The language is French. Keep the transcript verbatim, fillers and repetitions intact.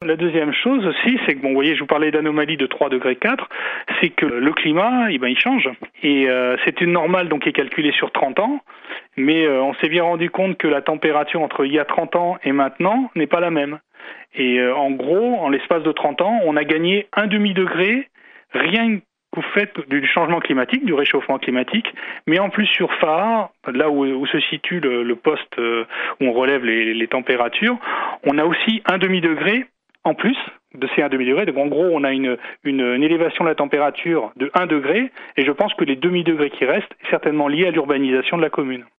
la deuxième chose aussi, c'est que, bon, vous voyez, je vous parlais d'anomalie de trois degrés quatre, c'est que le climat, eh ben, il change. Et euh, c'est une normale donc, qui est calculée sur trente ans, mais euh, on s'est bien rendu compte que la température entre il y a trente ans et maintenant n'est pas la même. Et euh, en gros, en l'espace de trente ans, on a gagné un demi-degré, rien qu'au fait du changement climatique, du réchauffement climatique, mais en plus sur phare, là où, où se situe le, le poste euh, où on relève les, les températures, on a aussi un demi-degré en plus de ces un demi-degré. Donc en gros, on a une, une, une élévation de la température de un degré, et je pense que les demi-degrés qui restent est certainement lié à l'urbanisation de la commune.